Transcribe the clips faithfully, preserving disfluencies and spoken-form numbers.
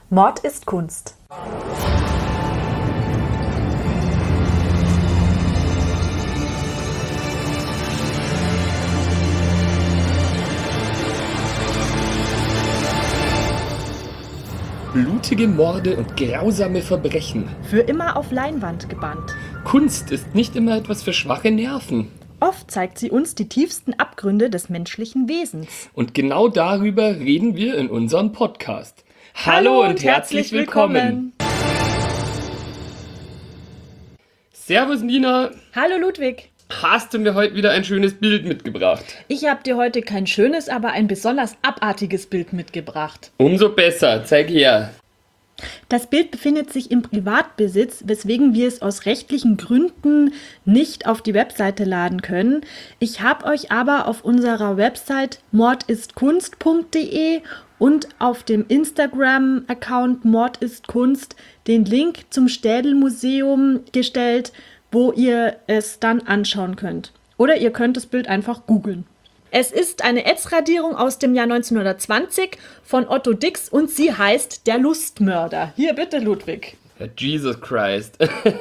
Mord ist Kunst. Blutige Morde und grausame Verbrechen. Für immer auf Leinwand gebannt. Kunst ist nicht immer etwas für schwache Nerven. Oft zeigt sie uns die tiefsten Abgründe des menschlichen Wesens. Und genau darüber reden wir in unserem Podcast. Hallo, Hallo und herzlich willkommen. willkommen. Servus Nina. Hallo Ludwig. Hast du mir heute wieder ein schönes Bild mitgebracht? Ich habe dir heute kein schönes, aber ein besonders abartiges Bild mitgebracht. Umso besser, zeig her. Das Bild befindet sich im Privatbesitz, weswegen wir es aus rechtlichen Gründen nicht auf die Webseite laden können. Ich habe euch aber auf unserer Website mordistkunst punkt de und auf dem Instagram-Account mordistkunst den Link zum Städel-Museum gestellt, wo ihr es dann anschauen könnt. Oder ihr könnt das Bild einfach googeln. Es ist eine Ätzradierung aus dem Jahr neunzehnhundertzwanzig von Otto Dix und sie heißt Der Lustmörder. Hier bitte, Ludwig. Jesus Christ.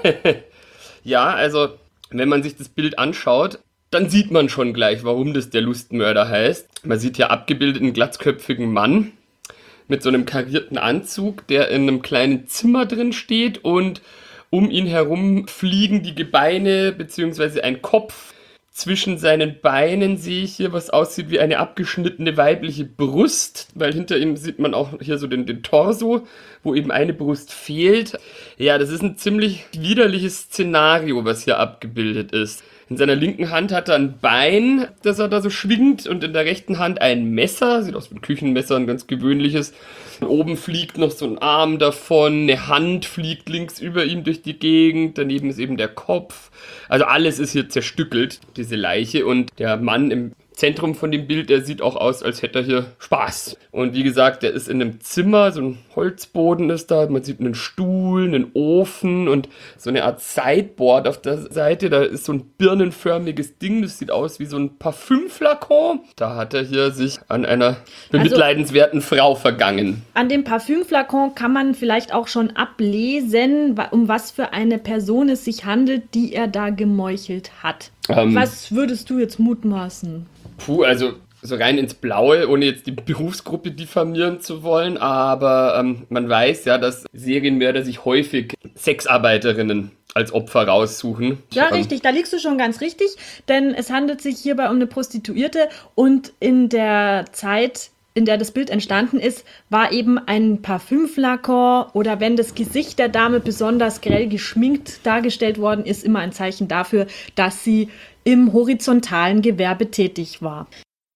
Ja, also, wenn man sich das Bild anschaut, dann sieht man schon gleich, warum das Der Lustmörder heißt. Man sieht hier abgebildet einen glatzköpfigen Mann mit so einem karierten Anzug, der in einem kleinen Zimmer drin steht und um ihn herum fliegen die Gebeine bzw. ein Kopf. Zwischen seinen Beinen sehe ich hier, was aussieht wie eine abgeschnittene weibliche Brust, weil hinter ihm sieht man auch hier so den, den Torso, wo eben eine Brust fehlt. Ja, das ist ein ziemlich widerliches Szenario, was hier abgebildet ist. In seiner linken Hand hat er ein Bein, das er da so schwingt, und in der rechten Hand ein Messer, sieht aus wie ein Küchenmesser, ein ganz gewöhnliches. Und oben fliegt noch so ein Arm davon, eine Hand fliegt links über ihm durch die Gegend, daneben ist eben der Kopf. Also alles ist hier zerstückelt, diese Leiche, und der Mann im Zentrum von dem Bild, der sieht auch aus, als hätte er hier Spaß. Und wie gesagt, der ist in einem Zimmer, so ein Holzboden ist da, man sieht einen Stuhl, einen Ofen und so eine Art Sideboard auf der Seite. Da ist so ein birnenförmiges Ding, das sieht aus wie so ein Parfümflakon. Da hat er hier sich an einer bemitleidenswerten also, Frau vergangen. An dem Parfümflakon kann man vielleicht auch schon ablesen, um was für eine Person es sich handelt, die er da gemeuchelt hat. Ähm, was würdest du jetzt mutmaßen? Puh, also so rein ins Blaue, ohne jetzt die Berufsgruppe diffamieren zu wollen, aber ähm, man weiß ja, dass Serienmörder sich häufig Sexarbeiterinnen als Opfer raussuchen. Ja, ähm, richtig, da liegst du schon ganz richtig, denn es handelt sich hierbei um eine Prostituierte und in der Zeit, in der das Bild entstanden ist, war eben ein Parfümflakon oder wenn das Gesicht der Dame besonders grell geschminkt dargestellt worden ist, immer ein Zeichen dafür, dass sie im horizontalen Gewerbe tätig war.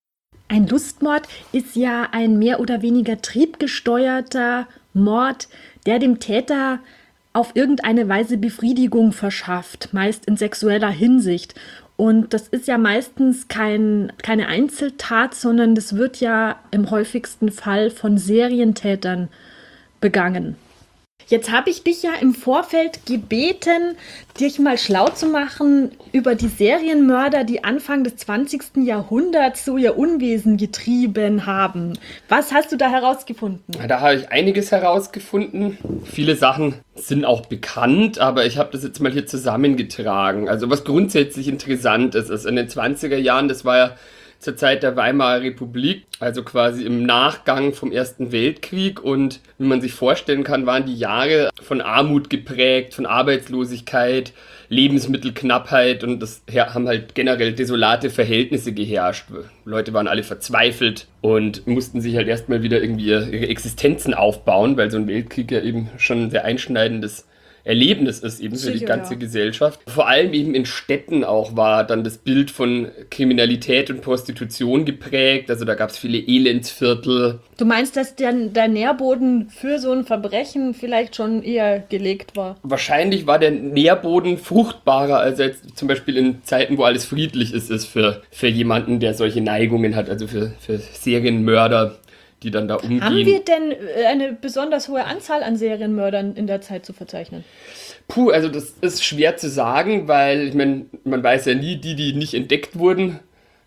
Ein Lustmord ist ja ein mehr oder weniger triebgesteuerter Mord, der dem Täter auf irgendeine Weise Befriedigung verschafft, meist in sexueller Hinsicht. Und das ist ja meistens kein, keine Einzeltat, sondern das wird ja im häufigsten Fall von Serientätern begangen. Jetzt habe ich dich ja im Vorfeld gebeten, dich mal schlau zu machen über die Serienmörder, die Anfang des zwanzigsten Jahrhunderts so ihr Unwesen getrieben haben. Was hast du da herausgefunden? Da habe ich einiges herausgefunden. Viele Sachen sind auch bekannt, aber ich habe das jetzt mal hier zusammengetragen. Also was grundsätzlich interessant ist, ist in den zwanziger Jahren, das war ja zur Zeit der Weimarer Republik, also quasi im Nachgang vom Ersten Weltkrieg, und wie man sich vorstellen kann, waren die Jahre von Armut geprägt, von Arbeitslosigkeit, Lebensmittelknappheit, und das haben halt generell desolate Verhältnisse geherrscht. Leute waren alle verzweifelt und mussten sich halt erstmal wieder irgendwie ihre Existenzen aufbauen, weil so ein Weltkrieg ja eben schon ein sehr einschneidendes Erlebnis ist eben für die ganze ja. Gesellschaft. Vor allem eben in Städten auch war dann das Bild von Kriminalität und Prostitution geprägt. Also da gab es viele Elendsviertel. Du meinst, dass der, der Nährboden für so ein Verbrechen vielleicht schon eher gelegt war? Wahrscheinlich war der Nährboden fruchtbarer als jetzt zum Beispiel in Zeiten, wo alles friedlich ist, ist für, für jemanden, der solche Neigungen hat, also für, für Serienmörder, die dann da umgehen. Haben wir denn eine besonders hohe Anzahl an Serienmördern in der Zeit zu verzeichnen? Puh, also das ist schwer zu sagen, weil ich meine, man weiß ja nie, die, die nicht entdeckt wurden,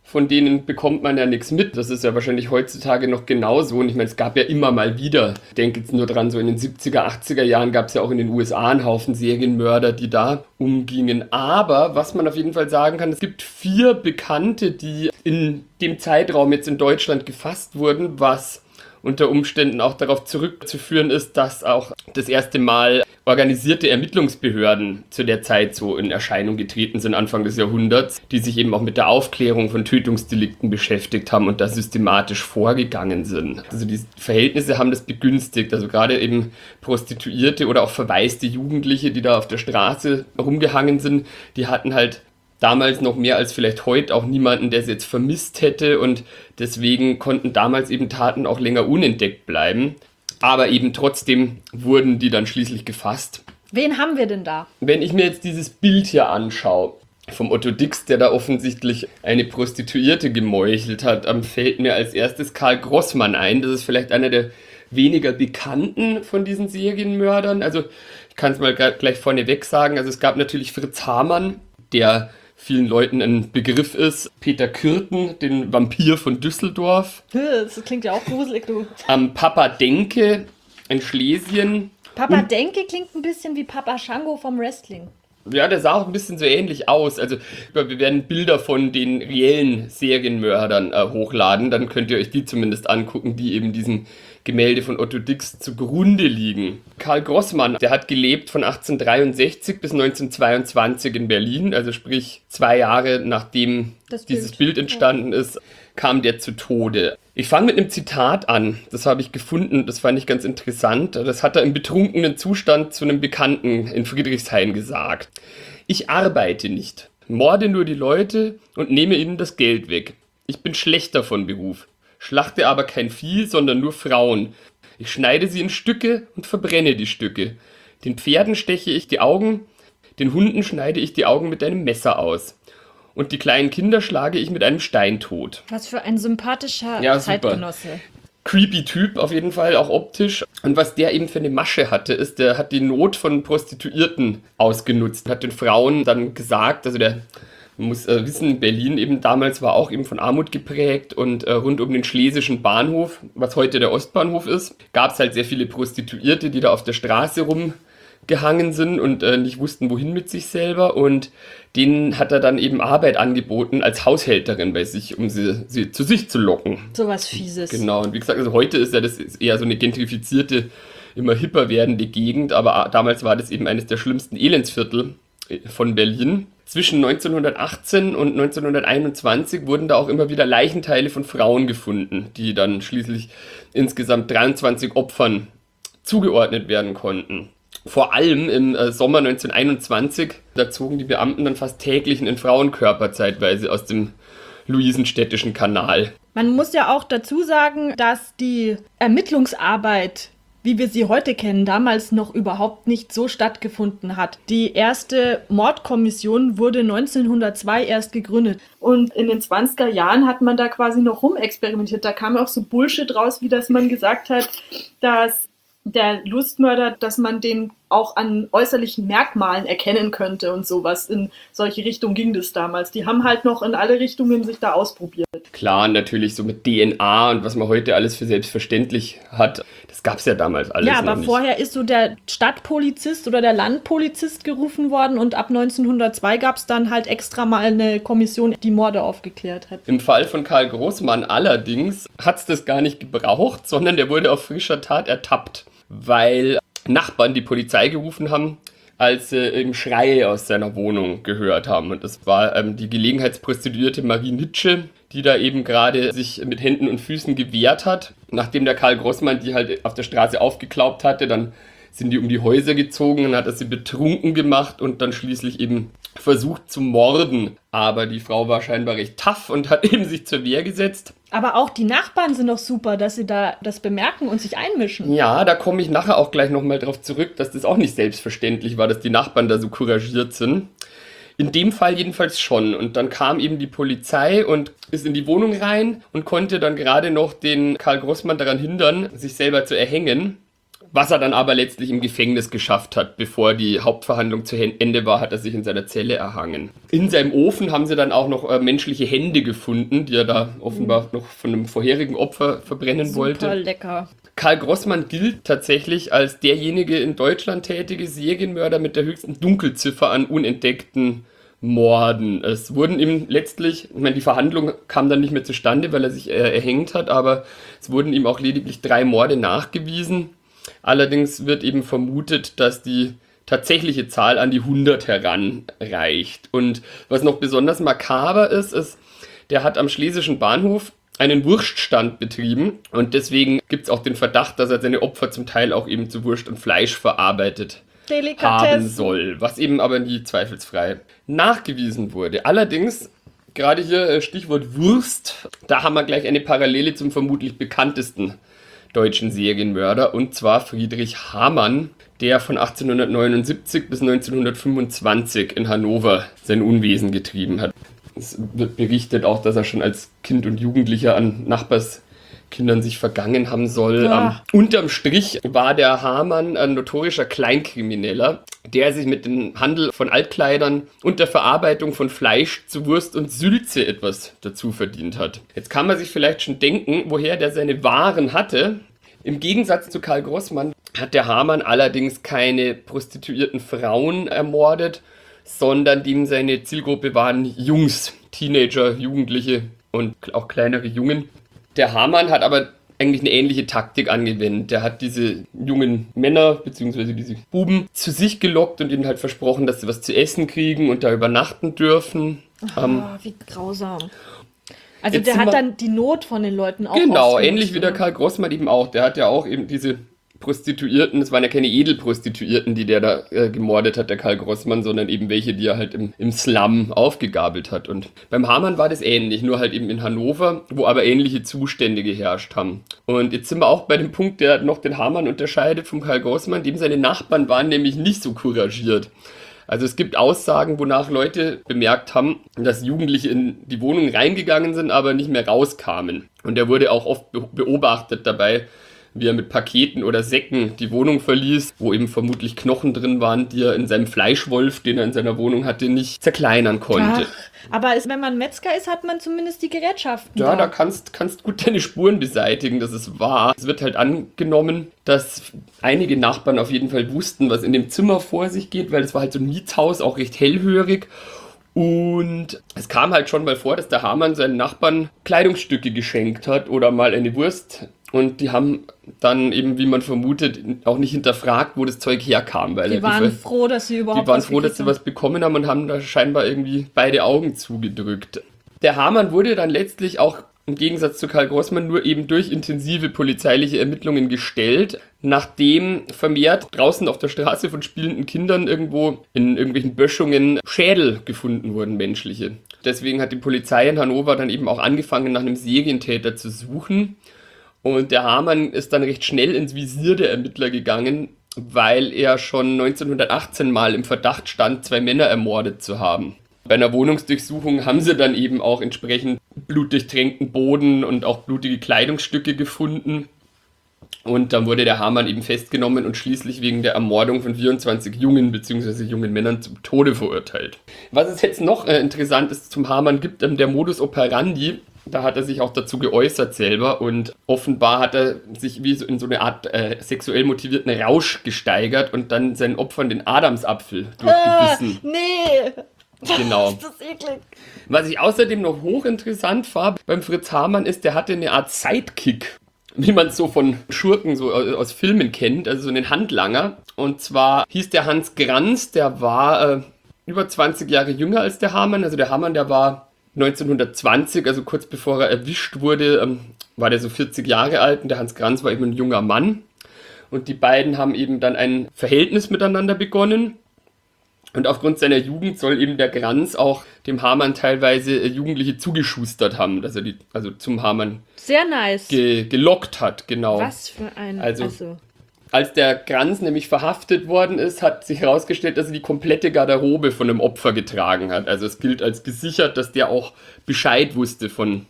von denen bekommt man ja nichts mit. Das ist ja wahrscheinlich heutzutage noch genauso. Und ich meine, es gab ja immer mal wieder, ich denke jetzt nur dran, so in den siebziger, achtziger Jahren gab es ja auch in den U S A einen Haufen Serienmörder, die da umgingen. Aber was man auf jeden Fall sagen kann, es gibt vier Bekannte, die in dem Zeitraum jetzt in Deutschland gefasst wurden, was unter Umständen auch darauf zurückzuführen ist, dass auch das erste Mal organisierte Ermittlungsbehörden zu der Zeit so in Erscheinung getreten sind, Anfang des Jahrhunderts, die sich eben auch mit der Aufklärung von Tötungsdelikten beschäftigt haben und da systematisch vorgegangen sind. Also die Verhältnisse haben das begünstigt, also gerade eben Prostituierte oder auch verwaiste Jugendliche, die da auf der Straße rumgehangen sind, die hatten halt damals noch mehr als vielleicht heute auch niemanden, der sie jetzt vermisst hätte und deswegen konnten damals eben Taten auch länger unentdeckt bleiben. Aber eben trotzdem wurden die dann schließlich gefasst. Wen haben wir denn da? Wenn ich mir jetzt dieses Bild hier anschaue, vom Otto Dix, der da offensichtlich eine Prostituierte gemeuchelt hat, fällt mir als erstes Karl Grossmann ein. Das ist vielleicht einer der weniger bekannten von diesen Serienmördern. Also ich kann es mal gleich vorneweg sagen. Also es gab natürlich Fritz Hamann, der vielen Leuten ein Begriff ist. Peter Kürten, den Vampir von Düsseldorf. Das klingt ja auch gruselig, du. Ähm, Papa Denke in Schlesien. Papa und Denke klingt ein bisschen wie Papa Shango vom Wrestling. Ja, der sah auch ein bisschen so ähnlich aus. Also wir werden Bilder von den reellen Serienmördern äh, hochladen. Dann könnt ihr euch die zumindest angucken, die eben diesem Gemälde von Otto Dix zugrunde liegen. Karl Grossmann, der hat gelebt von achtzehnhundertdreiundsechzig bis neunzehnhundertzweiundzwanzig in Berlin, also sprich zwei Jahre nachdem das dieses Bild, Bild entstanden ja. ist, kam der zu Tode. Ich fange mit einem Zitat an, das habe ich gefunden, das fand ich ganz interessant. Das hat er im betrunkenen Zustand zu einem Bekannten in Friedrichshain gesagt. Ich arbeite nicht, morde nur die Leute und nehme ihnen das Geld weg. Ich bin schlechter von Beruf. Schlachte aber kein Vieh, sondern nur Frauen. Ich schneide sie in Stücke und verbrenne die Stücke. Den Pferden steche ich die Augen, den Hunden schneide ich die Augen mit einem Messer aus. Und die kleinen Kinder schlage ich mit einem Stein tot. Was für ein sympathischer ja, Zeitgenosse. Super. Creepy Typ auf jeden Fall, auch optisch. Und was der eben für eine Masche hatte, ist, der hat die Not von Prostituierten ausgenutzt. Hat den Frauen dann gesagt, also der... Man muss äh, wissen, Berlin eben damals war auch eben von Armut geprägt und äh, rund um den Schlesischen Bahnhof, was heute der Ostbahnhof ist, gab es halt sehr viele Prostituierte, die da auf der Straße rumgehangen sind und äh, nicht wussten, wohin mit sich selber. Und denen hat er dann eben Arbeit angeboten als Haushälterin bei sich, um sie, sie zu sich zu locken. So was Fieses. Genau, und wie gesagt, also heute ist ja das eher so eine gentrifizierte, immer hipper werdende Gegend, aber damals war das eben eines der schlimmsten Elendsviertel von Berlin. Zwischen neunzehnhundertachtzehn und neunzehnhunderteinundzwanzig wurden da auch immer wieder Leichenteile von Frauen gefunden, die dann schließlich insgesamt dreiundzwanzig Opfern zugeordnet werden konnten. Vor allem im äh, Sommer neunzehnhunderteinundzwanzig, da zogen die Beamten dann fast täglich einen Frauenkörper zeitweise aus dem Luisenstädtischen Kanal. Man muss ja auch dazu sagen, dass die Ermittlungsarbeit, wie wir sie heute kennen, damals noch überhaupt nicht so stattgefunden hat. Die erste Mordkommission wurde neunzehnhundertzwei erst gegründet. Und in den zwanziger Jahren hat man da quasi noch rumexperimentiert. Da kam auch so Bullshit raus, wie dass man gesagt hat, dass der Lustmörder, dass man den auch an äußerlichen Merkmalen erkennen könnte und sowas. In solche Richtung ging das damals. Die haben halt noch in alle Richtungen sich da ausprobiert. Klar, natürlich so mit D N A und was man heute alles für selbstverständlich hat. Das gab es ja damals alles ja, noch aber nicht. Vorher ist so der Stadtpolizist oder der Landpolizist gerufen worden und ab neunzehnhundertzwei gab es dann halt extra mal eine Kommission, die Morde aufgeklärt hat. Im Fall von Karl Grossmann allerdings hat es das gar nicht gebraucht, sondern der wurde auf frischer Tat ertappt, weil Nachbarn die Polizei gerufen haben, als sie eben Schreie aus seiner Wohnung gehört haben. Und das war ähm, die Gelegenheitsprostituierte Marie Nitsche, die da eben gerade sich mit Händen und Füßen gewehrt hat. Nachdem der Karl Grossmann die halt auf der Straße aufgeklaubt hatte, dann sind die um die Häuser gezogen und hat er sie betrunken gemacht und dann schließlich eben versucht zu morden. Aber die Frau war scheinbar recht tough und hat eben sich zur Wehr gesetzt. Aber auch die Nachbarn sind doch super, dass sie da das bemerken und sich einmischen. Ja, da komme ich nachher auch gleich nochmal drauf zurück, dass das auch nicht selbstverständlich war, dass die Nachbarn da so couragiert sind. In dem Fall jedenfalls schon. Und dann kam eben die Polizei und ist in die Wohnung rein und konnte dann gerade noch den Karl Grossmann daran hindern, sich selber zu erhängen. was er dann aber letztlich im Gefängnis geschafft hat. Bevor die Hauptverhandlung zu Ende war, hat er sich in seiner Zelle erhangen. In seinem Ofen haben sie dann auch noch äh, menschliche Hände gefunden, die er da offenbar noch von einem vorherigen Opfer verbrennen Super wollte. Super lecker. Karl Grossmann gilt tatsächlich als derjenige in Deutschland tätige Serienmörder mit der höchsten Dunkelziffer an unentdeckten Morden. Es wurden ihm letztlich, ich meine, die Verhandlung kam dann nicht mehr zustande, weil er sich äh, erhängt hat, aber es wurden ihm auch lediglich drei Morde nachgewiesen. Allerdings wird eben vermutet, dass die tatsächliche Zahl an die hundert heranreicht. Und was noch besonders makaber ist, ist, der hat am Schlesischen Bahnhof einen Wurststand betrieben und deswegen gibt es auch den Verdacht, dass er seine Opfer zum Teil auch eben zu Wurst und Fleisch verarbeitet haben soll, was eben aber nie zweifelsfrei nachgewiesen wurde. Allerdings, gerade hier Stichwort Wurst, da haben wir gleich eine Parallele zum vermutlich bekanntesten deutschen Serienmörder, und zwar Friedrich Hamann, der von achtzehnhundertneunundsiebzig bis neunzehnhundertfünfundzwanzig in Hannover sein Unwesen getrieben hat. Es wird berichtet auch, dass er schon als Kind und Jugendlicher an Nachbarskindern sich vergangen haben soll. Ja. Ähm, unterm Strich war der Hamann ein notorischer Kleinkrimineller, der sich mit dem Handel von Altkleidern und der Verarbeitung von Fleisch zu Wurst und Sülze etwas dazu verdient hat. Jetzt kann man sich vielleicht schon denken, woher der seine Waren hatte. Im Gegensatz zu Karl Grossmann hat der Hamann allerdings keine prostituierten Frauen ermordet, sondern dem seine Zielgruppe waren Jungs, Teenager, Jugendliche und auch kleinere Jungen. Der Hamann hat aber eigentlich eine ähnliche Taktik angewendet. Der hat diese jungen Männer bzw. diese Buben zu sich gelockt und ihnen halt versprochen, dass sie was zu essen kriegen und da übernachten dürfen. Oh, ähm, wie grausam. Also Jetzt der sind hat wir- dann die Not von den Leuten auch Genau, ausgenutzt, ähnlich wie der oder? Karl Grossmann eben auch. Der hat ja auch eben diese Prostituierten, das waren ja keine Edelprostituierten, die der da äh, gemordet hat, der Karl Grossmann, sondern eben welche, die er halt im, im Slum aufgegabelt hat. Und beim Hamann war das ähnlich, nur halt eben in Hannover, wo aber ähnliche Zustände geherrscht haben. Und jetzt sind wir auch bei dem Punkt, der noch den Hamann unterscheidet vom Karl Grossmann, dem seine Nachbarn waren nämlich nicht so couragiert. Also es gibt Aussagen, wonach Leute bemerkt haben, dass Jugendliche in die Wohnung reingegangen sind, aber nicht mehr rauskamen. Und er wurde auch oft be- beobachtet dabei, wie er mit Paketen oder Säcken die Wohnung verließ, wo eben vermutlich Knochen drin waren, die er in seinem Fleischwolf, den er in seiner Wohnung hatte, nicht zerkleinern konnte. Ach, aber ist, wenn man Metzger ist, hat man zumindest die Gerätschaften. Ja, da da. kannst kannst gut deine Spuren beseitigen, das ist wahr. Es wird halt angenommen, dass einige Nachbarn auf jeden Fall wussten, was in dem Zimmer vor sich geht, weil es war halt so ein Mietshaus, auch recht hellhörig. Und es kam halt schon mal vor, dass der Hamann seinen Nachbarn Kleidungsstücke geschenkt hat oder mal eine Wurst. Und die haben dann eben, wie man vermutet, auch nicht hinterfragt, wo das Zeug herkam. Weil Die er waren die, froh, dass sie überhaupt die waren was froh, dass gekriegt sie haben. was bekommen haben und haben da scheinbar irgendwie beide Augen zugedrückt. Der Hamann wurde dann letztlich auch im Gegensatz zu Karl Grossmann nur eben durch intensive polizeiliche Ermittlungen gestellt, nachdem vermehrt draußen auf der Straße von spielenden Kindern irgendwo in irgendwelchen Böschungen Schädel gefunden wurden, menschliche. Deswegen hat die Polizei in Hannover dann eben auch angefangen, nach einem Serientäter zu suchen. Und der Hamann ist dann recht schnell ins Visier der Ermittler gegangen, weil er schon neunzehnhundertachtzehn mal im Verdacht stand, zwei Männer ermordet zu haben. Bei einer Wohnungsdurchsuchung haben sie dann eben auch entsprechend blutdurchtränkten Boden und auch blutige Kleidungsstücke gefunden. Und dann wurde der Hamann eben festgenommen und schließlich wegen der Ermordung von vierundzwanzig Jungen bzw. jungen Männern zum Tode verurteilt. Was es jetzt noch äh, interessant ist zum Hamann gibt, ähm, der Modus operandi. Da hat er sich auch dazu geäußert selber und offenbar hat er sich wie so in so eine Art äh, sexuell motivierten Rausch gesteigert und dann seinen Opfern den Adamsapfel durchgebissen. Äh, nee! Genau. Ist das eklig. Was ich außerdem noch hochinteressant fand beim Fritz Hamann ist, der hatte eine Art Sidekick, wie man es so von Schurken so aus, aus Filmen kennt, also so einen Handlanger. Und zwar hieß der Hans Granz, der war äh, über zwanzig Jahre jünger als der Hamann. Also der Hamann, der war neunzehnhundertzwanzig, also kurz bevor er erwischt wurde, ähm, war der so vierzig Jahre alt und der Hans Granz war eben ein junger Mann. Und die beiden haben eben dann ein Verhältnis miteinander begonnen. Und aufgrund seiner Jugend soll eben der Granz auch dem Hamann teilweise äh, Jugendliche zugeschustert haben, dass er die also zum Hamann Sehr nice. ge gelockt hat, genau. Was für ein... Also- also. Als der Granz nämlich verhaftet worden ist, hat sich herausgestellt, dass er die komplette Garderobe von einem Opfer getragen hat. Also es gilt als gesichert, dass der auch Bescheid wusste von,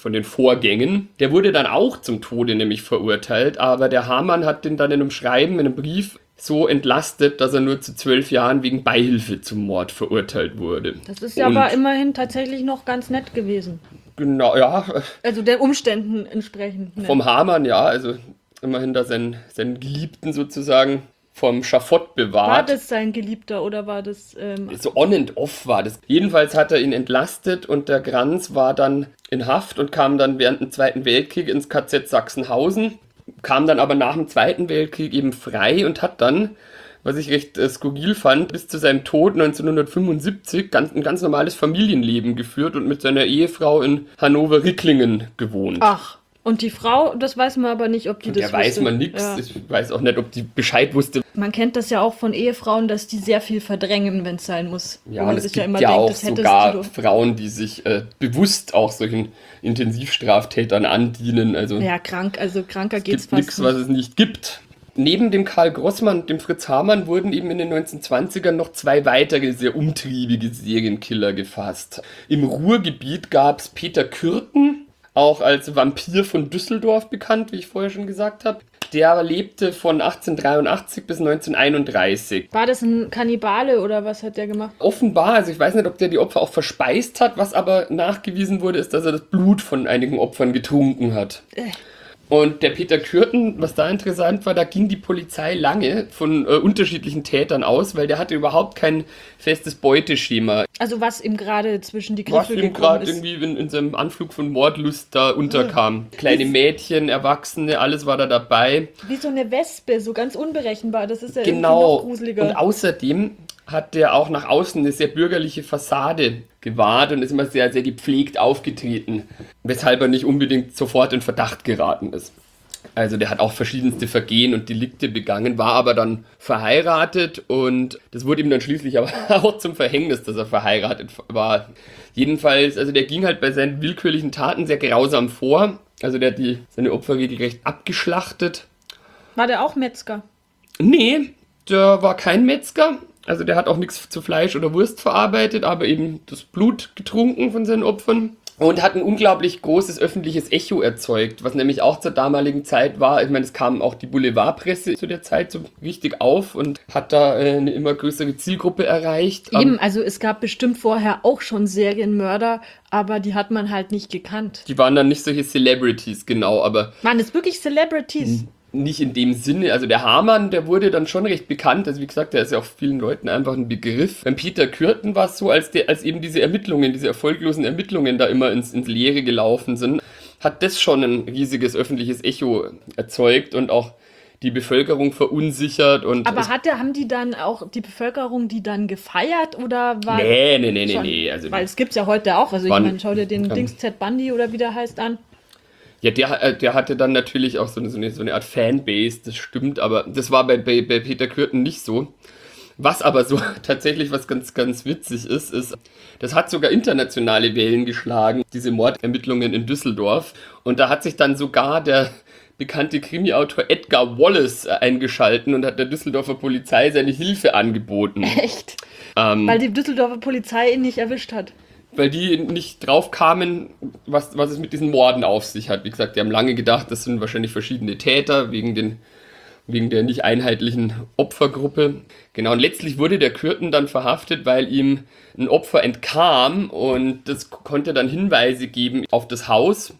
von den Vorgängen. Der wurde dann auch zum Tode nämlich verurteilt, aber der Hamann hat den dann in einem Schreiben, in einem Brief so entlastet, dass er nur zu zwölf Jahren wegen Beihilfe zum Mord verurteilt wurde. Das ist ja Und aber immerhin tatsächlich noch ganz nett gewesen. Genau, ja. Also den Umständen entsprechend. Ne? Vom Hamann, ja, also immerhin da seinen, seinen Geliebten sozusagen vom Schafott bewahrt. War das sein Geliebter oder war das... Ähm So on and off war das. Jedenfalls hat er ihn entlastet und der Granz war dann in Haft und kam dann während dem Zweiten Weltkrieg ins K Z Sachsenhausen, kam dann aber nach dem Zweiten Weltkrieg eben frei und hat dann, was ich recht äh, skurril fand, bis zu seinem Tod neunzehnhundertfünfundsiebzig ganz, ein ganz normales Familienleben geführt und mit seiner Ehefrau in Hannover-Ricklingen gewohnt. Ach. Und die Frau, das weiß man aber nicht, ob die das wusste. Da weiß man nichts. Ja. Ich weiß auch nicht, ob die Bescheid wusste. Man kennt das ja auch von Ehefrauen, dass die sehr viel verdrängen, wenn es sein muss. Ja, Wo man und es sich gibt ja immer ja denkt, auch das hättest sogar du. Frauen, die sich äh, bewusst auch solchen Intensivstraftätern andienen. Also Ja, krank, also kranker es geht's gibt nichts, fast was nicht. es nicht gibt. Neben dem Karl Grossmann und dem Fritz Hamann wurden eben in den neunzehnhundertzwanzigern noch zwei weitere sehr umtriebige Serienkiller gefasst. Im Ruhrgebiet gab es Peter Kürten, auch als Vampir von Düsseldorf bekannt, wie ich vorher schon gesagt habe. Der lebte von achtzehnhundertdreiundachtzig bis neunzehnhunderteinunddreißig. War das ein Kannibale oder was hat der gemacht? Offenbar, also ich weiß nicht, ob der die Opfer auch verspeist hat, was aber nachgewiesen wurde, ist, dass er das Blut von einigen Opfern getrunken hat. Äh. Und der Peter Kürten, was da interessant war, da ging die Polizei lange von äh, unterschiedlichen Tätern aus, weil der hatte überhaupt kein festes Beuteschema. Also was ihm gerade zwischen die Was Griffel ihm gekommen gerade ist. irgendwie in, in seinem Anflug von Mordlust da unterkam. Kleine Mädchen, Erwachsene, alles war da dabei. Wie so eine Wespe, so ganz unberechenbar. Das ist ja Genau. irgendwie noch gruseliger. Und außerdem hat der auch nach außen eine sehr bürgerliche Fassade gewahrt und ist immer sehr, sehr gepflegt aufgetreten, weshalb er nicht unbedingt sofort in Verdacht geraten ist. Also der hat auch verschiedenste Vergehen und Delikte begangen, war aber dann verheiratet und das wurde ihm dann schließlich aber auch zum Verhängnis, dass er verheiratet war. Jedenfalls, also der ging halt bei seinen willkürlichen Taten sehr grausam vor. Also der hat die, seine Opfer regelrecht abgeschlachtet. War der auch Metzger? Nee, der war kein Metzger. Also der hat auch nichts zu Fleisch oder Wurst verarbeitet, aber eben das Blut getrunken von seinen Opfern. Und hat ein unglaublich großes öffentliches Echo erzeugt, was nämlich auch zur damaligen Zeit war. Ich meine, es kam auch die Boulevardpresse zu der Zeit so richtig auf und hat da äh, eine immer größere Zielgruppe erreicht. Eben, also es gab bestimmt vorher auch schon Serienmörder, aber die hat man halt nicht gekannt. Die waren dann nicht solche Celebrities, genau, aber Waren das wirklich Celebrities? nicht in dem Sinne. Also der Hamann, der wurde dann schon recht bekannt. Also wie gesagt, der ist ja auch vielen Leuten einfach ein Begriff. Beim Peter Kürten war es so, als, der, als eben diese Ermittlungen, diese erfolglosen Ermittlungen da immer ins, ins Leere gelaufen sind, hat das schon ein riesiges öffentliches Echo erzeugt und auch die Bevölkerung verunsichert. Und Aber es, hat der, haben die dann auch die Bevölkerung die dann gefeiert oder war... nee, nee, nee, nee, schon, nee. Also, weil es gibt es ja heute auch. Also ich wann- meine, schau dir den ähm, Dings Ted Bundy oder wie der heißt an. ja, der, äh, der hatte dann natürlich auch so eine, so, eine, so eine Art Fanbase, das stimmt, aber das war bei, bei, bei Peter Kürten nicht so. Was aber so tatsächlich was ganz, ganz witzig ist, ist, das hat sogar internationale Wellen geschlagen, diese Mordermittlungen in Düsseldorf. Und da hat sich dann sogar der bekannte Krimi-Autor Edgar Wallace eingeschalten und hat der Düsseldorfer Polizei seine Hilfe angeboten. Echt? Ähm, Weil die Düsseldorfer Polizei ihn nicht erwischt hat. weil die nicht drauf kamen, was, was es mit diesen Morden auf sich hat. Wie gesagt, die haben lange gedacht, das sind wahrscheinlich verschiedene Täter wegen, den, wegen der nicht einheitlichen Opfergruppe. Genau, und letztlich wurde der Kürten dann verhaftet, weil ihm ein Opfer entkam und das konnte dann Hinweise geben auf das Haus.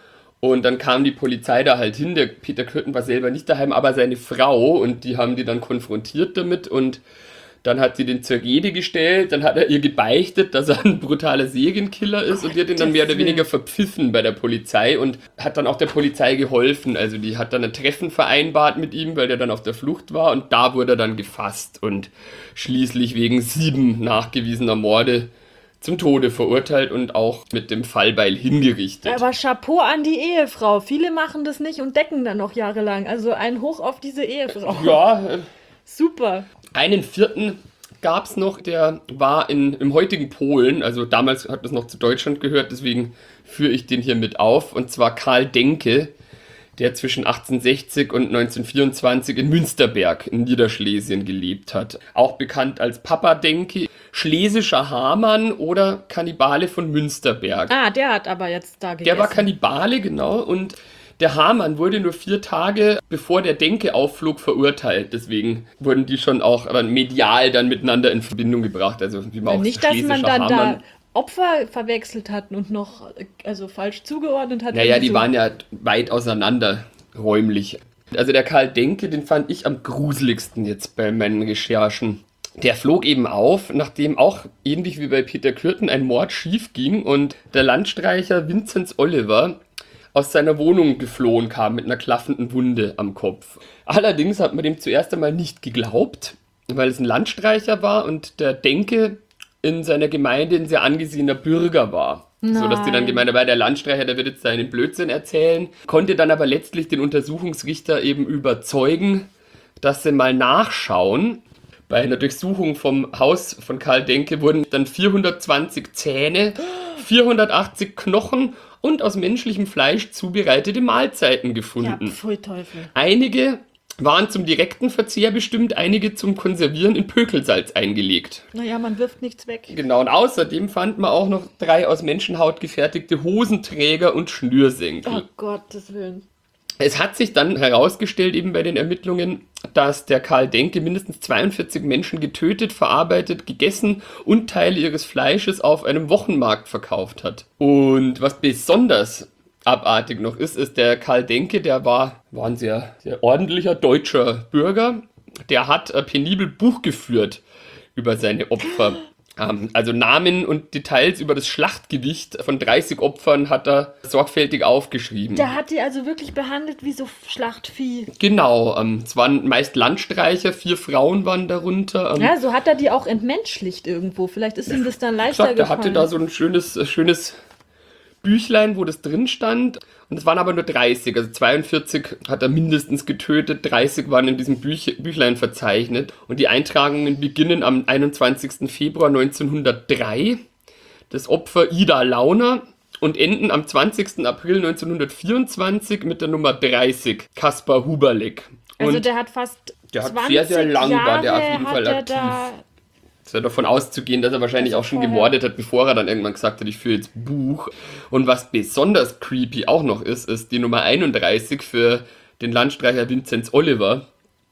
Und dann kam die Polizei da halt hin, der Peter Kürten war selber nicht daheim, aber seine Frau, und die haben die dann konfrontiert damit und dann hat sie den zur Rede gestellt, dann hat er ihr gebeichtet, dass er ein brutaler Serienkiller ist und die hat ihn dann mehr oder weniger verpfiffen bei der Polizei und hat dann auch der Polizei geholfen. Also die hat dann ein Treffen vereinbart mit ihm, weil der dann auf der Flucht war und da wurde er dann gefasst und schließlich wegen sieben nachgewiesener Morde zum Tode verurteilt und auch mit dem Fallbeil hingerichtet. Aber Chapeau an die Ehefrau. Viele machen das nicht und decken dann noch jahrelang. Also ein Hoch auf diese Ehefrau. Ja, äh, Super. einen vierten gab es noch, der war in, im heutigen Polen, also damals hat das noch zu Deutschland gehört, deswegen führe ich den hier mit auf, und zwar Karl Denke. der zwischen achtzehnhundertsechzig und neunzehnhundertvierundzwanzig in Münsterberg in Niederschlesien gelebt hat. Auch bekannt als Papa Denke, Schlesischer Hamann oder Kannibale von Münsterberg. Ah, der hat aber jetzt da gegessen. Der war Kannibale, genau, und der Hamann wurde nur vier Tage bevor der Denke aufflog verurteilt. Deswegen wurden die schon auch medial dann miteinander in Verbindung gebracht. Also wie man auch nicht, dass man dann Hamann, da Opfer verwechselt hat und noch also falsch zugeordnet hat. Naja, die so. waren ja weit auseinander räumlich. Also der Karl Denke, den fand ich am gruseligsten jetzt bei meinen Recherchen. Der flog eben auf, nachdem auch ähnlich wie bei Peter Kürten ein Mord schief ging und der Landstreicher Vinzenz Oliver aus seiner Wohnung geflohen kam mit einer klaffenden Wunde am Kopf. Allerdings hat man dem zuerst einmal nicht geglaubt, weil es ein Landstreicher war und der Denke in seiner Gemeinde ein sehr angesehener Bürger war. Nein. So dass die dann gemeint haben, weil der Landstreicher, der wird jetzt seinen Blödsinn erzählen, konnte dann aber letztlich den Untersuchungsrichter eben überzeugen, dass sie mal nachschauen. Bei einer Durchsuchung vom Haus von Karl Denke wurden dann vierhundertzwanzig Zähne, vierhundertachtzig Knochen und aus menschlichem Fleisch zubereitete Mahlzeiten gefunden. Ja, pfui Teufel. Einige waren zum direkten Verzehr bestimmt, einige zum Konservieren in Pökelsalz eingelegt. Naja, man wirft nichts weg. Genau, und außerdem fand man auch noch drei aus Menschenhaut gefertigte Hosenträger und Schnürsenkel. Oh Gottes Willen. Es hat sich dann herausgestellt, eben bei den Ermittlungen, dass der Karl Denke mindestens zweiundvierzig Menschen getötet, verarbeitet, gegessen und Teile ihres Fleisches auf einem Wochenmarkt verkauft hat. Und was besonders abartig noch ist, ist der Karl Denke, der war, war ein sehr, sehr ordentlicher deutscher Bürger. Der hat ein penibel Buch geführt über seine Opfer. Ähm, also Namen und Details über das Schlachtgewicht von dreißig Opfern hat er sorgfältig aufgeschrieben. Der hat die also wirklich behandelt wie so Schlachtvieh. Genau, ähm, es waren meist Landstreicher, vier Frauen waren darunter. Ähm, Ja, so hat er die auch entmenschlicht irgendwo. Vielleicht ist ihm das dann leichter gesagt, er gefallen. hatte da so ein schönes, äh, schönes Büchlein, wo das drin stand. Und es waren aber nur dreißig, also zweiundvierzig hat er mindestens getötet, dreißig waren in diesem Büch- Büchlein verzeichnet. Und die Eintragungen beginnen am einundzwanzigsten Februar neunzehnhundertdrei, das Opfer Ida Launer, und enden am zwanzigsten April neunzehnhundertvierundzwanzig mit der Nummer dreißig, Kaspar Huberleck. Also Und der hat fast der hat zwanzig sehr, sehr lang Jahre war der auf jeden hat Fall er aktiv. Da Es ist ja davon auszugehen, dass er wahrscheinlich auch schon gemordet hat, bevor er dann irgendwann gesagt hat, ich führe jetzt Buch. Und was besonders creepy auch noch ist, ist die Nummer einunddreißig für den Landstreicher Vinzenz Oliver,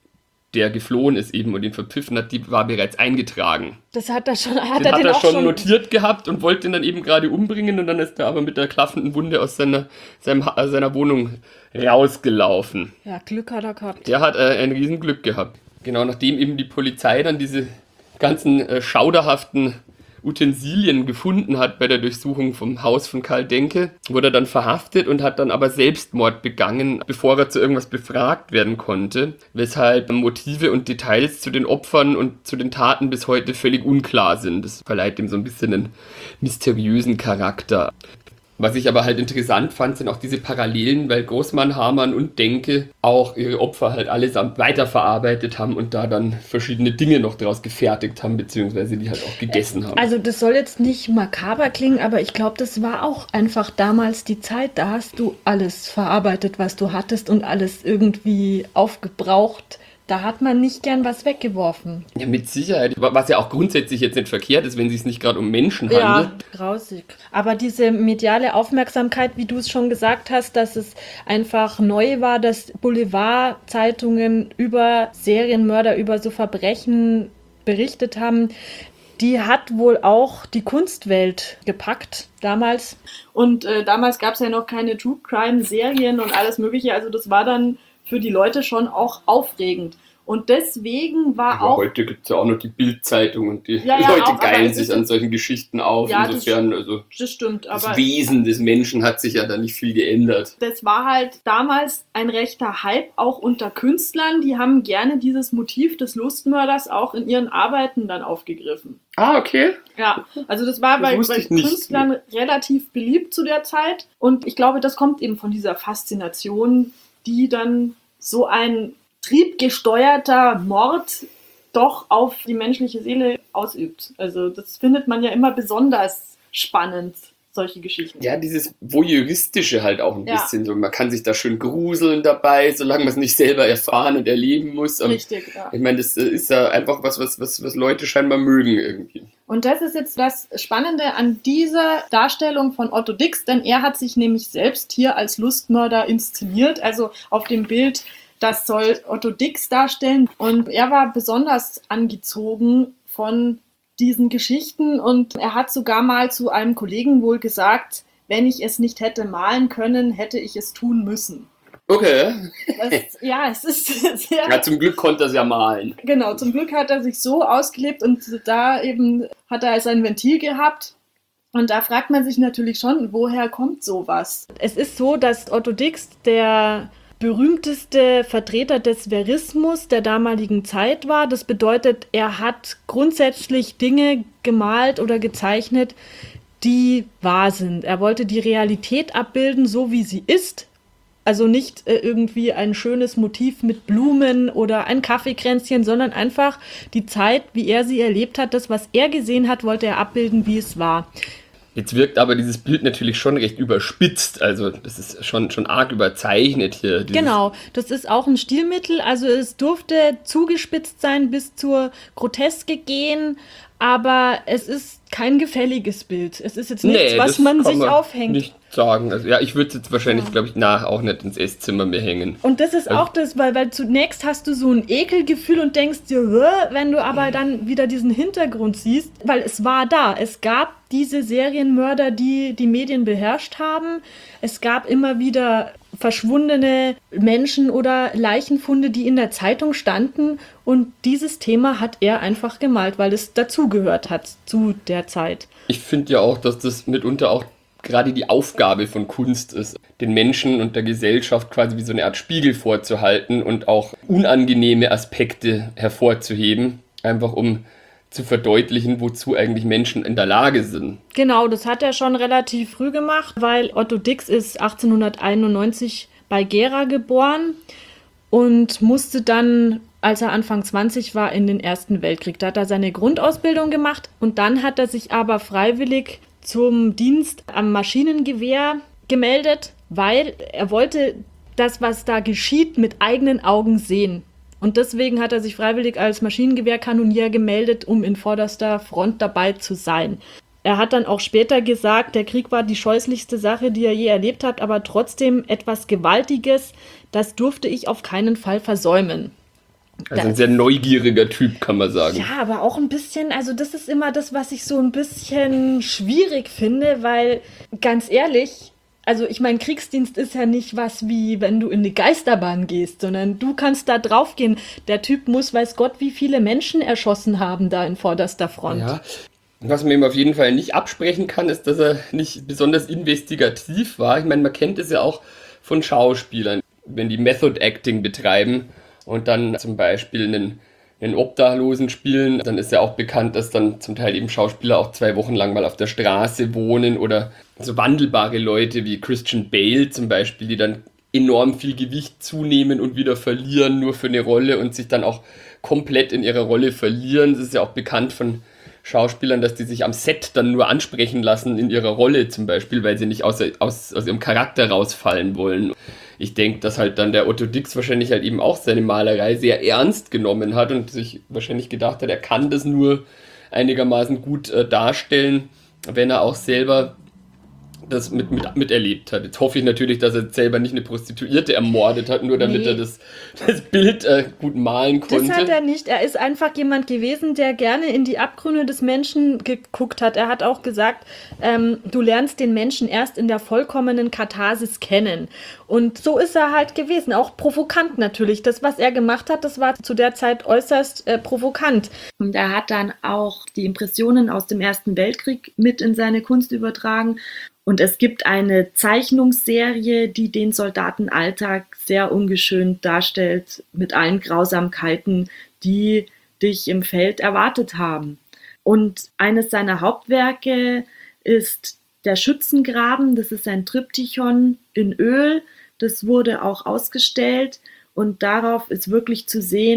der geflohen ist eben und ihn verpfiffen hat, die war bereits eingetragen. Das hat er schon, hat Den er hat den er auch schon schon notiert gehabt und wollte ihn dann eben gerade umbringen und dann ist er aber mit der klaffenden Wunde aus seiner, seinem, Ha- seiner Wohnung rausgelaufen. Ja, Glück hat er gehabt. Der hat äh, ein Riesenglück gehabt. Genau, nachdem eben die Polizei dann diese ganzen äh, schauderhaften Utensilien gefunden hat bei der Durchsuchung vom Haus von Karl Denke, wurde er dann verhaftet und hat dann aber Selbstmord begangen, bevor er zu irgendwas befragt werden konnte, weshalb Motive und Details zu den Opfern und zu den Taten bis heute völlig unklar sind. Das verleiht ihm so ein bisschen einen mysteriösen Charakter. Was ich aber halt interessant fand, sind auch diese Parallelen, weil Großmann, Hamann und Denke auch ihre Opfer halt allesamt weiterverarbeitet haben und da dann verschiedene Dinge noch draus gefertigt haben, beziehungsweise die halt auch gegessen haben. Also das soll jetzt nicht makaber klingen, aber ich glaube, das war auch einfach damals die Zeit, da hast du alles verarbeitet, was du hattest und alles irgendwie aufgebraucht. Da hat man nicht gern was weggeworfen. Ja, mit Sicherheit. Was ja auch grundsätzlich jetzt nicht verkehrt ist, wenn es sich nicht gerade um Menschen handelt. Ja, grausig. Aber diese mediale Aufmerksamkeit, wie du es schon gesagt hast, dass es einfach neu war, dass Boulevardzeitungen über Serienmörder, über so Verbrechen berichtet haben, die hat wohl auch die Kunstwelt gepackt damals. Und äh, damals gab es ja noch keine True Crime Serien und alles Mögliche. Also das war dann für die Leute schon auch aufregend. Und deswegen war Aber auch... heute gibt es ja auch noch die Bild-Zeitung und die Ja, ja, Leute auch, aber geilen es sich ist- an solchen Geschichten auf. Ja, das Insofern, also Das stimmt, das aber Wesen des Menschen hat sich ja da nicht viel geändert. das war halt damals ein rechter Hype, auch unter Künstlern. Die haben gerne dieses Motiv des Lustmörders auch in ihren Arbeiten dann aufgegriffen. Ah, okay. Ja, also das war Das bei, wusste bei ich nicht. Künstlern relativ beliebt zu der Zeit. Und ich glaube, das kommt eben von dieser Faszination, die dann so ein triebgesteuerter Mord doch auf die menschliche Seele ausübt. Also das findet man ja immer besonders spannend. solche Geschichten. Ja, dieses Voyeuristische halt auch ein Ja. bisschen so. Man kann sich da schön gruseln dabei, solange man es nicht selber erfahren und erleben muss. Und Richtig, ja. ich meine, das äh, ist ja einfach was, was, was, was Leute scheinbar mögen irgendwie. Und das ist jetzt das Spannende an dieser Darstellung von Otto Dix, denn er hat sich nämlich selbst hier als Lustmörder inszeniert. Also auf dem Bild, das soll Otto Dix darstellen. Und er war besonders angezogen von diesen Geschichten und er hat sogar mal zu einem Kollegen wohl gesagt, wenn ich es nicht hätte malen können, hätte ich es tun müssen. Okay. Das, ja, es ist sehr... Ja, zum Glück konnte er es ja malen. Genau, zum Glück hat er sich so ausgelebt und da eben hat er sein Ventil gehabt. Und da fragt man sich natürlich schon, woher kommt sowas? Es ist so, dass Otto Dix der berühmteste Vertreter des Verismus der damaligen Zeit war. Das bedeutet, er hat grundsätzlich Dinge gemalt oder gezeichnet, die wahr sind. Er wollte die Realität abbilden, so wie sie ist. Also nicht äh, irgendwie ein schönes Motiv mit Blumen oder ein Kaffeekränzchen, sondern einfach die Zeit, wie er sie erlebt hat. Das, was er gesehen hat, wollte er abbilden, wie es war. Jetzt wirkt aber dieses Bild natürlich schon recht überspitzt. Also das ist schon, schon arg überzeichnet hier. Genau, das ist auch ein Stilmittel. Also es durfte zugespitzt sein, bis zur Groteske gehen. Aber es ist kein gefälliges Bild. Es ist jetzt nichts, nee, was man sich man aufhängt. Nicht sagen. Also, ja, ich würde es jetzt wahrscheinlich, Ja. glaube ich, nach auch nicht ins Esszimmer mehr hängen. Und das ist Also- auch das, weil, weil zunächst hast du so ein Ekelgefühl und denkst dir, "Hä?", wenn du aber dann wieder diesen Hintergrund siehst, weil es war da. Es gab diese Serienmörder, die die Medien beherrscht haben. Es gab immer wieder verschwundene Menschen oder Leichenfunde, die in der Zeitung standen. Und dieses Thema hat er einfach gemalt, weil es dazugehört hat zu der Zeit. Ich finde ja auch, dass das mitunter auch gerade die Aufgabe von Kunst ist, den Menschen und der Gesellschaft quasi wie so eine Art Spiegel vorzuhalten und auch unangenehme Aspekte hervorzuheben, einfach um zu verdeutlichen, wozu eigentlich Menschen in der Lage sind. Genau, das hat er schon relativ früh gemacht, weil Otto Dix ist achtzehnhunderteinundneunzig bei Gera geboren und musste dann, als er Anfang zwanzig war, in den Ersten Weltkrieg. Da hat er seine Grundausbildung gemacht und dann hat er sich aber freiwillig zum Dienst am Maschinengewehr gemeldet, weil er wollte das, was da geschieht, mit eigenen Augen sehen. Und deswegen hat er sich freiwillig als Maschinengewehrkanonier gemeldet, um in vorderster Front dabei zu sein. Er hat dann auch später gesagt, der Krieg war die scheußlichste Sache, die er je erlebt hat, aber trotzdem etwas Gewaltiges, das durfte ich auf keinen Fall versäumen. Also ein sehr neugieriger Typ, kann man sagen. Ja, aber auch ein bisschen, also das ist immer das, was ich so ein bisschen schwierig finde, weil ganz ehrlich, also ich meine, Kriegsdienst ist ja nicht was wie, wenn du in die Geisterbahn gehst, sondern du kannst da drauf gehen. Der Typ muss, weiß Gott, wie viele Menschen erschossen haben da in vorderster Front. Ja. Was man ihm auf jeden Fall nicht absprechen kann, ist, dass er nicht besonders investigativ war. Ich meine, man kennt es ja auch von Schauspielern, wenn die Method Acting betreiben und dann zum Beispiel einen, einen Obdachlosen spielen, dann ist ja auch bekannt, dass dann zum Teil eben Schauspieler auch zwei Wochen lang mal auf der Straße wohnen oder so wandelbare Leute wie Christian Bale zum Beispiel, die dann enorm viel Gewicht zunehmen und wieder verlieren, nur für eine Rolle und sich dann auch komplett in ihrer Rolle verlieren. Das ist ja auch bekannt von Schauspielern, dass die sich am Set dann nur ansprechen lassen in ihrer Rolle zum Beispiel, weil sie nicht aus, aus, aus ihrem Charakter rausfallen wollen. Ich denke, dass halt dann der Otto Dix wahrscheinlich halt eben auch seine Malerei sehr ernst genommen hat und sich wahrscheinlich gedacht hat, er kann das nur einigermaßen gut äh, darstellen, wenn er auch selber das mit, mit, miterlebt hat. Jetzt hoffe ich natürlich, dass er selber nicht eine Prostituierte ermordet hat, nur damit Nee. er das, das Bild äh, gut malen konnte. Das hat er nicht. Er ist einfach jemand gewesen, der gerne in die Abgründe des Menschen geguckt hat. Er hat auch gesagt, ähm, du lernst den Menschen erst in der vollkommenen Katharsis kennen. Und so ist er halt gewesen. Auch provokant natürlich. Das, was er gemacht hat, das war zu der Zeit äußerst äh, provokant. Und er hat dann auch die Impressionen aus dem Ersten Weltkrieg mit in seine Kunst übertragen. Und es gibt eine Zeichnungsserie, die den Soldatenalltag sehr ungeschönt darstellt, mit allen Grausamkeiten, die dich im Feld erwartet haben. Und eines seiner Hauptwerke ist der Schützengraben. Das ist ein Triptychon in Öl. Das wurde auch ausgestellt. Und darauf ist wirklich zu sehen,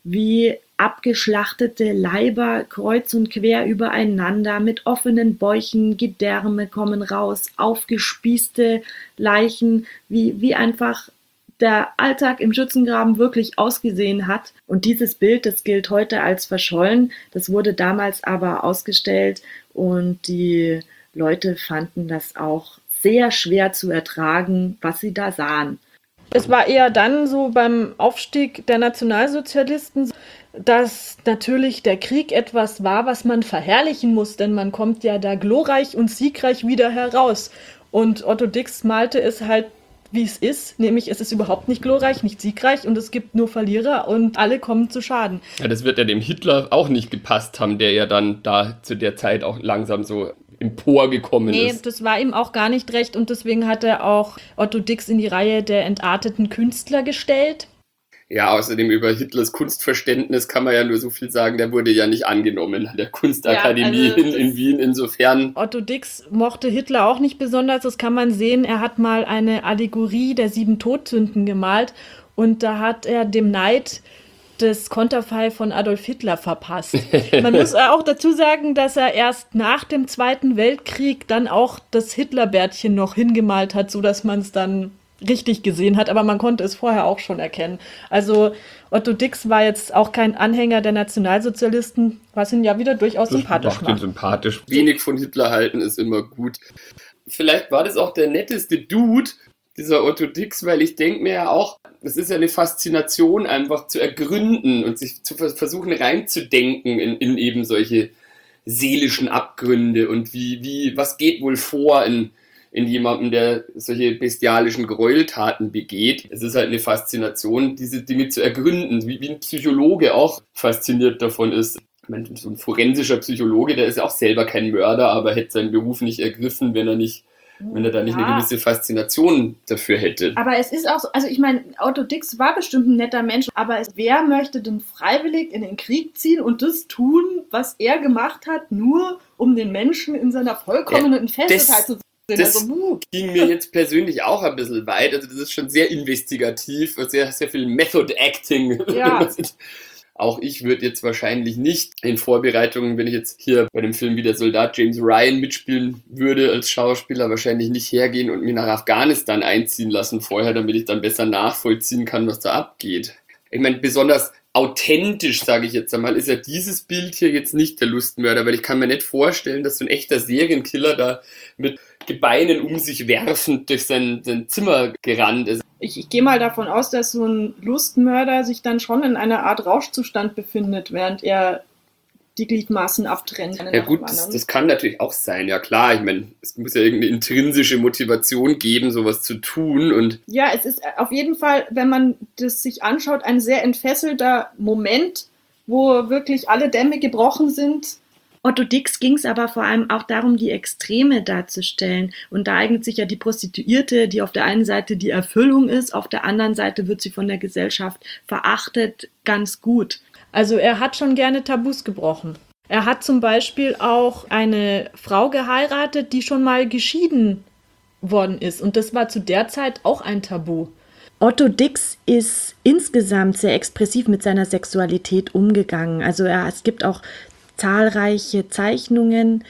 wie abgeschlachtete Leiber kreuz und quer übereinander mit offenen Bäuchen, Gedärme kommen raus, aufgespießte Leichen, wie, wie einfach der Alltag im Schützengraben wirklich ausgesehen hat. Und dieses Bild, das gilt heute als verschollen. Das wurde damals aber ausgestellt und die Leute fanden das auch sehr schwer zu ertragen, was sie da sahen. Es war eher dann so beim Aufstieg der Nationalsozialisten, dass natürlich der Krieg etwas war, was man verherrlichen muss, denn man kommt ja da glorreich und siegreich wieder heraus. Und Otto Dix malte es halt, wie es ist, nämlich es ist überhaupt nicht glorreich, nicht siegreich und es gibt nur Verlierer und alle kommen zu Schaden. Ja, das wird ja dem Hitler auch nicht gepasst haben, der ja dann da zu der Zeit auch langsam so emporgekommen nee, ist. Nee, das war ihm auch gar nicht recht und deswegen hat er auch Otto Dix in die Reihe der entarteten Künstler gestellt. Ja, außerdem über Hitlers Kunstverständnis kann man ja nur so viel sagen, der wurde ja nicht angenommen an der Kunstakademie ja, also in, in Wien. Insofern. Otto Dix mochte Hitler auch nicht besonders, das kann man sehen. Er hat mal eine Allegorie der sieben Todsünden gemalt und da hat er dem Neid das Konterfei von Adolf Hitler verpasst. Man muss auch dazu sagen, dass er erst nach dem Zweiten Weltkrieg dann auch das Hitlerbärtchen noch hingemalt hat, sodass man es dann richtig gesehen hat, aber man konnte es vorher auch schon erkennen. Also Otto Dix war jetzt auch kein Anhänger der Nationalsozialisten, was ihn ja wieder durchaus das sympathisch macht. macht. sympathisch. Wenig von Hitler halten ist immer gut. Vielleicht war das auch der netteste Dude, dieser Otto Dix, weil ich denke mir ja auch, das ist ja eine Faszination, einfach zu ergründen und sich zu versuchen reinzudenken in, in eben solche seelischen Abgründe und wie, wie, was geht wohl vor in in jemandem, der solche bestialischen Gräueltaten begeht. Es ist halt eine Faszination, diese Dinge zu ergründen, wie, wie ein Psychologe auch fasziniert davon ist. Ich meine, so ein forensischer Psychologe, der ist ja auch selber kein Mörder, aber hätte seinen Beruf nicht ergriffen, wenn er nicht, wenn er da nicht ja. eine gewisse Faszination dafür hätte. Aber es ist auch so, also ich meine, Otto Dix war bestimmt ein netter Mensch, aber es, wer möchte denn freiwillig in den Krieg ziehen und das tun, was er gemacht hat, nur um den Menschen in seiner vollkommenen Entfesseltheit zu Das also, ging mir jetzt persönlich auch ein bisschen weit. Also das ist schon sehr investigativ, sehr, sehr viel Method Acting. Ja. Auch ich würde jetzt wahrscheinlich nicht in Vorbereitungen, wenn ich jetzt hier bei dem Film wie der Soldat James Ryan mitspielen würde als Schauspieler, wahrscheinlich nicht hergehen und mich nach Afghanistan einziehen lassen vorher, damit ich dann besser nachvollziehen kann, was da abgeht. Ich meine, besonders authentisch, sage ich jetzt einmal, ist ja dieses Bild hier jetzt nicht der Lustmörder, weil ich kann mir nicht vorstellen, dass so ein echter Serienkiller da mit Gebeinen um sich werfend durch sein, sein Zimmer gerannt ist. Ich, ich gehe mal davon aus, dass so ein Lustmörder sich dann schon in einer Art Rauschzustand befindet, während er die Gliedmaßen abtrennt. Ja gut, das, das kann natürlich auch sein, ja klar. Ich meine, es muss ja irgendeine intrinsische Motivation geben, sowas zu tun. Und ja, es ist auf jeden Fall, wenn man das sich anschaut, ein sehr entfesselter Moment, wo wirklich alle Dämme gebrochen sind. Otto Dix ging es aber vor allem auch darum, die Extreme darzustellen. Und da eignet sich ja die Prostituierte, die auf der einen Seite die Erfüllung ist, auf der anderen Seite wird sie von der Gesellschaft verachtet, ganz gut. Also er hat schon gerne Tabus gebrochen. Er hat zum Beispiel auch eine Frau geheiratet, die schon mal geschieden worden ist. Und das war zu der Zeit auch ein Tabu. Otto Dix ist insgesamt sehr expressiv mit seiner Sexualität umgegangen. Also er, es gibt auch zahlreiche Zeichnungen,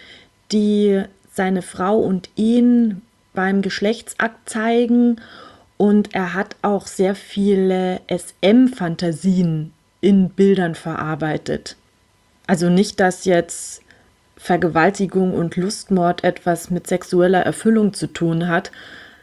die seine Frau und ihn beim Geschlechtsakt zeigen. Und er hat auch sehr viele S M-Fantasien in Bildern verarbeitet. Also nicht, dass jetzt Vergewaltigung und Lustmord etwas mit sexueller Erfüllung zu tun hat,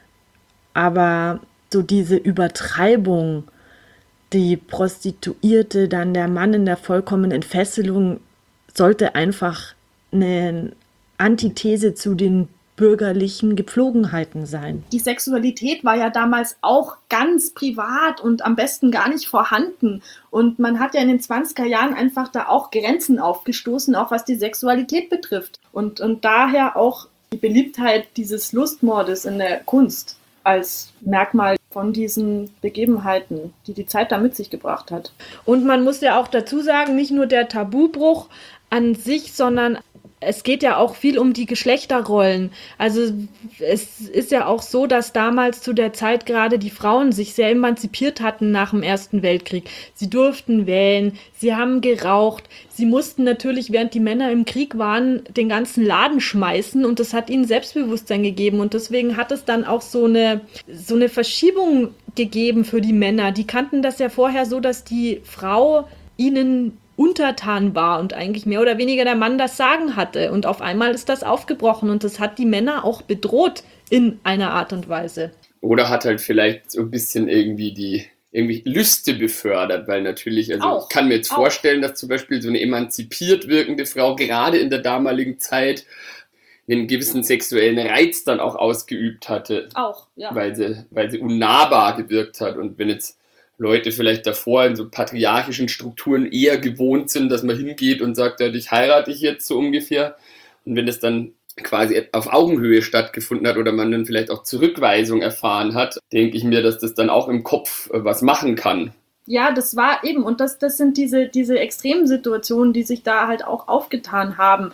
aber so diese Übertreibung, die Prostituierte, dann der Mann in der vollkommenen Entfesselung, sollte einfach eine Antithese zu den bürgerlichen Gepflogenheiten sein. Die Sexualität war ja damals auch ganz privat und am besten gar nicht vorhanden. Und man hat ja in den zwanziger Jahren einfach da auch Grenzen aufgestoßen, auch was die Sexualität betrifft. Und, und daher auch die Beliebtheit dieses Lustmordes in der Kunst als Merkmal von diesen Begebenheiten, die die Zeit da mit sich gebracht hat. Und man muss ja auch dazu sagen, nicht nur der Tabubruch an sich, sondern es geht ja auch viel um die Geschlechterrollen. Also es ist ja auch so, dass damals zu der Zeit gerade die Frauen sich sehr emanzipiert hatten nach dem Ersten Weltkrieg. Sie durften wählen, sie haben geraucht, sie mussten natürlich, während die Männer im Krieg waren, den ganzen Laden schmeißen und das hat ihnen Selbstbewusstsein gegeben und deswegen hat es dann auch so eine, so eine Verschiebung gegeben für die Männer. Die kannten das ja vorher so, dass die Frau ihnen untertan war und eigentlich mehr oder weniger der Mann das Sagen hatte. Und auf einmal ist das aufgebrochen und das hat die Männer auch bedroht in einer Art und Weise. Oder hat halt vielleicht so ein bisschen irgendwie die irgendwie Lüste befördert, weil natürlich, also Auch, ich kann mir jetzt auch. vorstellen, dass zum Beispiel so eine emanzipiert wirkende Frau gerade in der damaligen Zeit einen gewissen sexuellen Reiz dann auch ausgeübt hatte, Auch, ja. weil sie, weil sie unnahbar gewirkt hat. Und wenn jetzt Leute vielleicht davor in so patriarchischen Strukturen eher gewohnt sind, dass man hingeht und sagt, ja, dich heirate ich jetzt so ungefähr. Und wenn es dann quasi auf Augenhöhe stattgefunden hat oder man dann vielleicht auch Zurückweisung erfahren hat, denke ich mir, dass das dann auch im Kopf äh, was machen kann. Ja, das war eben, und das, das sind diese, diese extremen Situationen, die sich da halt auch aufgetan haben.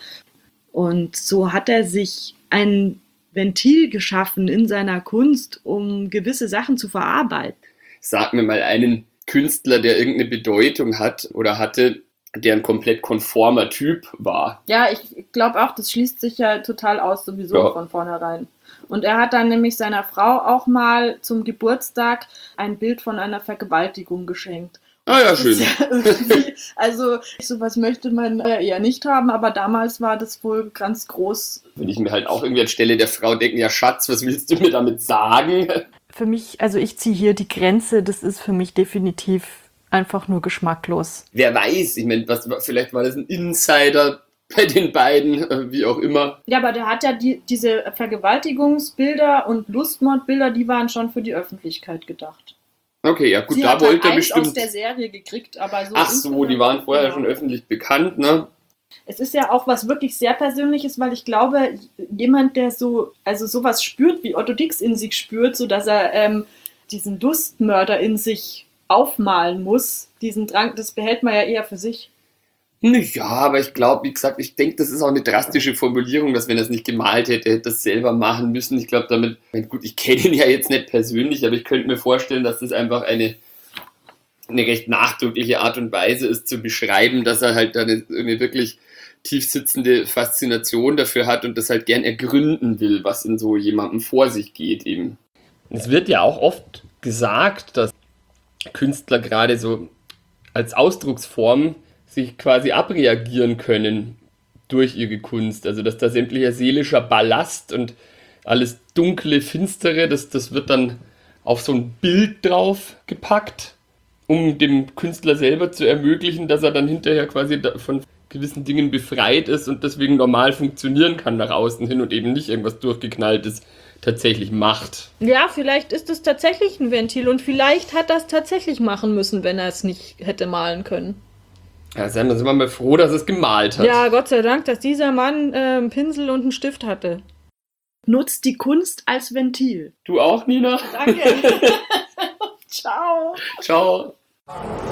Und so hat er sich ein Ventil geschaffen in seiner Kunst, um gewisse Sachen zu verarbeiten. Sag mir mal einen Künstler, der irgendeine Bedeutung hat oder hatte, der ein komplett konformer Typ war. Ja, ich glaube auch, das schließt sich ja total aus, sowieso Ja. von vornherein. Und er hat dann nämlich seiner Frau auch mal zum Geburtstag ein Bild von einer Vergewaltigung geschenkt. Ah ja, Das schön. ist ja irgendwie, also sowas möchte man ja eher nicht haben, aber damals war das wohl ganz groß. Wenn ich mir halt auch irgendwie anstelle der Frau denken, ja Schatz, was willst du mir damit sagen? Für mich, also ich ziehe hier die Grenze, das ist für mich definitiv einfach nur geschmacklos. Wer weiß, ich meine, was, vielleicht war das ein Insider bei den beiden, äh, wie auch immer. Ja, aber der hat ja die, diese Vergewaltigungsbilder und Lustmordbilder, die waren schon für die Öffentlichkeit gedacht. Okay, ja gut, Sie da hat halt wollte er eins aus bestimmt... der Serie gekriegt, aber so Ach so, die waren vorher genau. schon öffentlich bekannt, ne? Es ist ja auch was wirklich sehr Persönliches, weil ich glaube, jemand, der so, also sowas spürt, wie Otto Dix in sich spürt, so dass er ähm, diesen Lustmörder in sich aufmalen muss, diesen Drang, das behält man ja eher für sich. Ja, aber ich glaube, wie gesagt, ich denke, das ist auch eine drastische Formulierung, dass wenn er es nicht gemalt hätte, hätte er es selber machen müssen. Ich glaube damit, gut, ich kenne ihn ja jetzt nicht persönlich, aber ich könnte mir vorstellen, dass das einfach eine, eine recht nachdrückliche Art und Weise ist, zu beschreiben, dass er halt eine, eine wirklich tief sitzende Faszination dafür hat und das halt gern ergründen will, was in so jemandem vor sich geht eben. Es wird ja auch oft gesagt, dass Künstler gerade so als Ausdrucksform sich quasi abreagieren können durch ihre Kunst. Also dass da sämtlicher seelischer Ballast und alles Dunkle, Finstere, das, das wird dann auf so ein Bild drauf gepackt, um dem Künstler selber zu ermöglichen, dass er dann hinterher quasi von gewissen Dingen befreit ist und deswegen normal funktionieren kann nach außen hin und eben nicht irgendwas Durchgeknalltes tatsächlich macht. Ja, vielleicht ist es tatsächlich ein Ventil und vielleicht hat er es tatsächlich machen müssen, wenn er es nicht hätte malen können. Ja, dann sind wir mal froh, dass es gemalt hat. Ja, Gott sei Dank, dass dieser Mann äh, einen Pinsel und einen Stift hatte. Nutzt die Kunst als Ventil. Du auch, Nina? Danke. Ciao. Ciao.